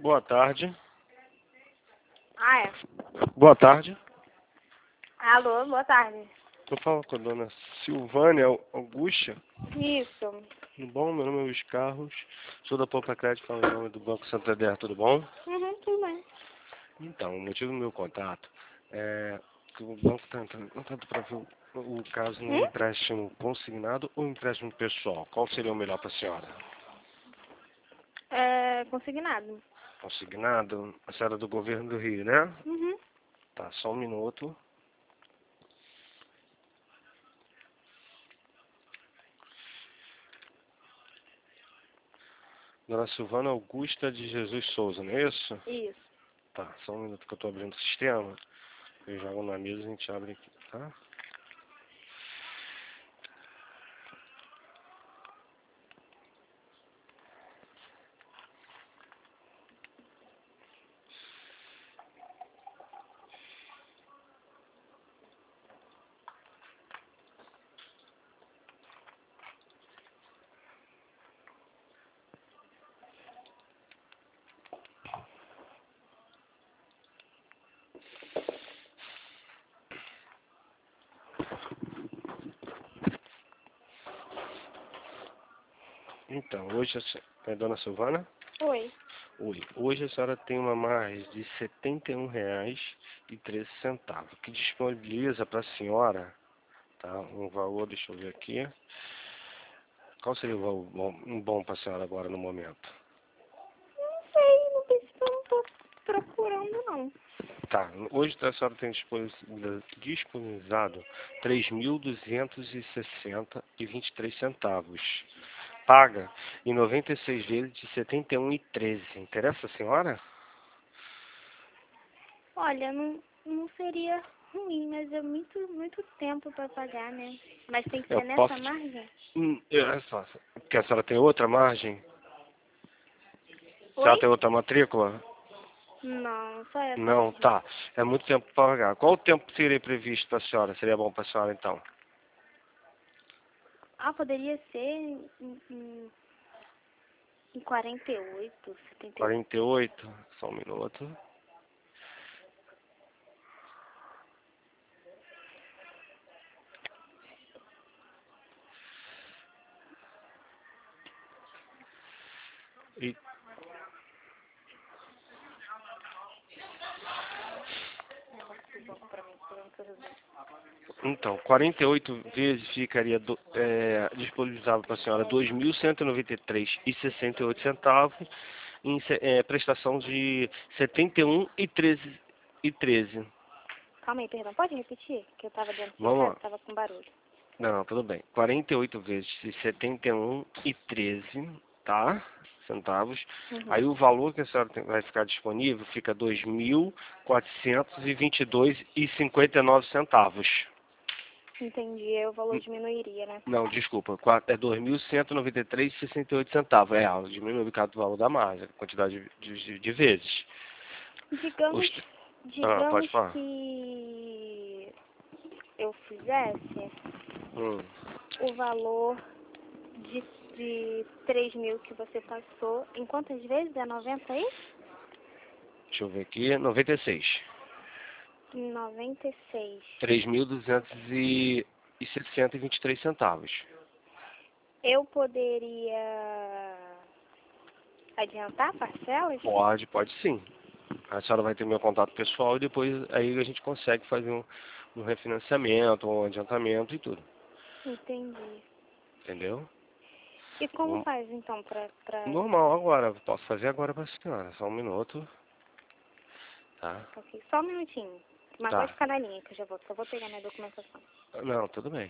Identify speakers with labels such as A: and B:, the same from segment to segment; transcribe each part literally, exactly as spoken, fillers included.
A: Boa tarde.
B: Ah, é.
A: Boa tarde.
B: Alô, boa tarde.
A: Eu falo com a dona Silvânia Augusta.
B: Isso.
A: Tudo bom? Meu nome é Luiz Carlos. Sou da Poupa Crédito, falo em nome do Banco Santander. Tudo bom?
B: Uhum, tudo bem.
A: Então, o motivo do meu contato é que o banco está tentando para ver o, o caso no
B: Hum?
A: empréstimo consignado ou empréstimo pessoal. Qual seria o melhor para a senhora?
B: É consignado.
A: Consignado? A senhora é do governo do Rio, né?
B: Uhum.
A: Tá, só um minuto. Dona Silvana Augusta de Jesus Souza, não é isso?
B: Isso.
A: Tá, só um minuto que eu estou abrindo o sistema. Eu jogo na mesa e a gente abre aqui, tá? Então, hoje, a se- é Dona Silvana?
B: Oi.
A: Oi. Hoje a senhora tem uma margem de setenta e um reais e treze centavos, que disponibiliza para a senhora, tá? Um valor, deixa eu ver aqui. Qual seria o valor bom, um bom para a senhora agora no momento?
B: Não sei, não sei se eu não tô procurando, não.
A: Tá, hoje a senhora tem disponibil- disponibilizado três mil duzentos e sessenta e vinte e três centavos. Paga em noventa e seis vezes de setenta e um e treze. Interessa a senhora?
B: Olha, não, não seria ruim, mas é muito, muito tempo pra pagar, né? Mas tem que
A: Eu
B: ser nessa
A: posso... te-
B: margem?
A: Hum, é só, porque a senhora tem outra margem? A senhora
B: Oi?
A: tem outra matrícula?
B: Não, só essa
A: Não,
B: mesmo.
A: tá. É muito tempo para pagar. Qual o tempo seria previsto para a senhora? Seria bom para a senhora, então?
B: Ah, poderia ser em, em, em quarenta e oito, setenta e oito.
A: quarenta e oito? Só um minuto. E Então, quarenta e oito vezes ficaria do, é, disponibilizável para a senhora dois mil cento e noventa e três e sessenta e oito centavos em se- é, prestação de setenta e um e treze e treze.
B: Calma aí, perdão. Pode repetir? Que eu tava dentro de
A: Vamos
B: casa,
A: lá.
B: tava com barulho.
A: Não, não, tudo bem. quarenta e oito vezes de setenta e um e treze, tá? Centavos.
B: Uhum.
A: Aí o valor que a senhora tem- vai ficar disponível fica dois mil quatrocentos e vinte e dois e cinquenta e nove centavos.
B: Entendi. Aí o valor diminuiria, né?
A: Não, desculpa, qua- é dois mil cento e noventa e três e sessenta e oito centavos. É, ela diminui por causa do valor da margem, a quantidade de, de, de vezes.
B: Digamos,
A: Os, ah, pode
B: digamos
A: falar.
B: que eu fizesse
A: Hum,
B: o valor de, de três mil que você passou, em quantas vezes? É noventa aí?
A: deixa eu ver aqui, noventa e seis.
B: Noventa e seis.
A: três mil duzentos e sessenta e vinte e três centavos.
B: Eu poderia adiantar parcelas?
A: Pode, pode sim. A senhora vai ter meu contato pessoal e depois aí a gente consegue fazer um, um refinanciamento, um adiantamento e tudo.
B: Entendi.
A: Entendeu?
B: E como
A: Hum,
B: faz então pra, pra...
A: Normal agora, posso fazer agora para a senhora, só um minuto, tá?
B: Ok, só um minutinho. Mas pode
A: Tá.
B: ficar na linha que eu já vou. Só vou pegar minha documentação.
A: Não, tudo bem.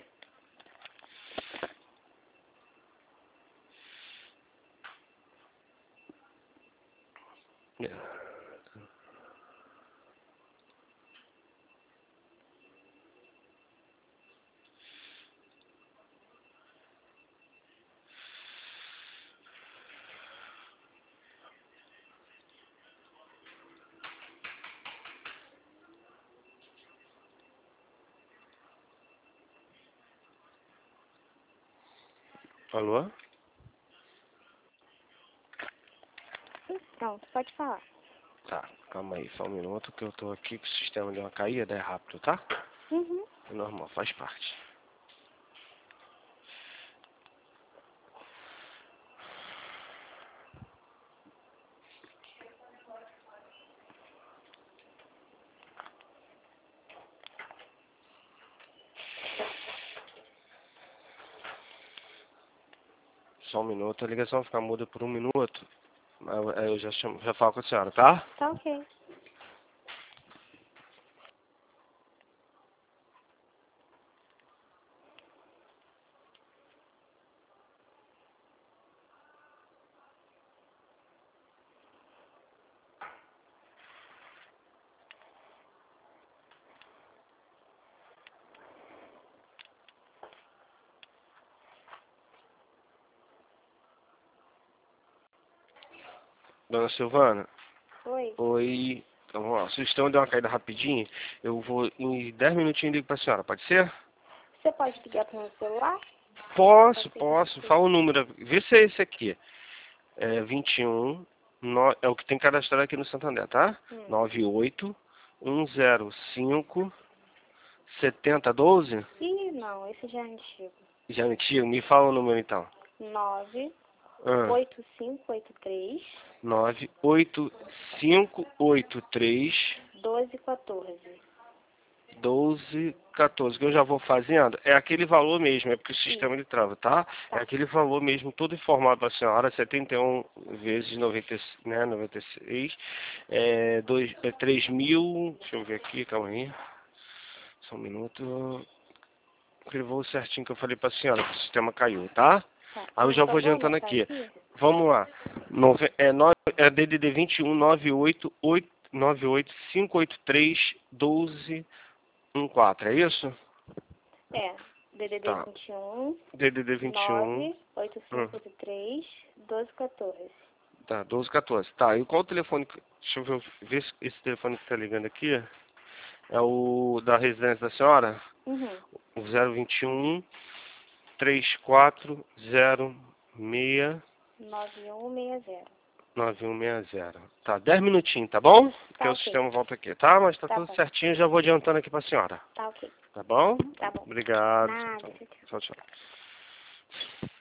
A: Alô?
B: Pronto, pode falar.
A: Tá, calma aí, só um minuto que eu tô aqui, que o sistema deu uma caída, é rápido, tá?
B: Uhum.
A: É normal, faz parte. Só um minuto, a ligação vai ficar muda por um minuto. Eu, eu já, chamo, já falo com a senhora, tá?
B: Tá ok.
A: Dona Silvana?
B: Oi.
A: Oi. Então, vamos lá. O sistema deu uma caída rapidinho. Eu vou, em dez minutinhos, ligo pra senhora, pode ser?
B: Você pode ligar pro meu celular?
A: Posso,
B: Pode ser
A: posso.
B: rápido.
A: Fala o número. Vê se é esse aqui. É vinte e um. No, é o que tem cadastrado aqui no Santander, tá?
B: Hum.
A: nove oito um zero cinco sete zero um dois.
B: Ih, não, esse já é antigo.
A: Já mentiu? Me fala o número então.
B: Nove
A: Ah,
B: oito cinco oito três
A: nove oito cinco oito três
B: doze quatorze.
A: doze quatorze, que eu já vou fazendo, é aquele valor mesmo, é porque o
B: Isso.
A: sistema ele trava, tá? É
B: Tá.
A: aquele valor mesmo, todo informado para a senhora, setenta e um vezes noventa, né, noventa e seis, é, dois, é três mil, deixa eu ver aqui, calma aí, só um minuto, aquele valor certinho que eu falei para a senhora, que o sistema caiu, tá?
B: Tá.
A: Aí eu
B: Por
A: já vou
B: favor,
A: adiantando
B: anotar
A: aqui.
B: aqui.
A: Vamos lá. Nove, é, nove, é D D D vinte e um nove oito cinco oito três doze quatorze, é isso?
B: É. D D D
A: Tá.
B: vinte e um
A: D D D vinte e um.
B: nove oito
A: Hum,
B: cinco oito três doze quatorze.
A: tá, doze quatorze. Tá, e qual o telefone? que- Deixa eu ver, ver se esse telefone que tá ligando aqui. É o da residência da senhora?
B: Uhum.
A: O zero vinte e um trinta e quatro zero seis
B: nove um seis zero.
A: nove um seis zero. Tá, dez minutinhos, tá bom? Que
B: Tá
A: o
B: ok.
A: sistema volta aqui, tá? Mas tá
B: Tá
A: tudo
B: bom.
A: certinho, já vou adiantando aqui pra senhora.
B: Tá ok.
A: Tá bom?
B: Tá bom.
A: Obrigado.
B: Nada,
A: Tchau,
B: tchau, tchau.
A: tchau. Tchau, tchau.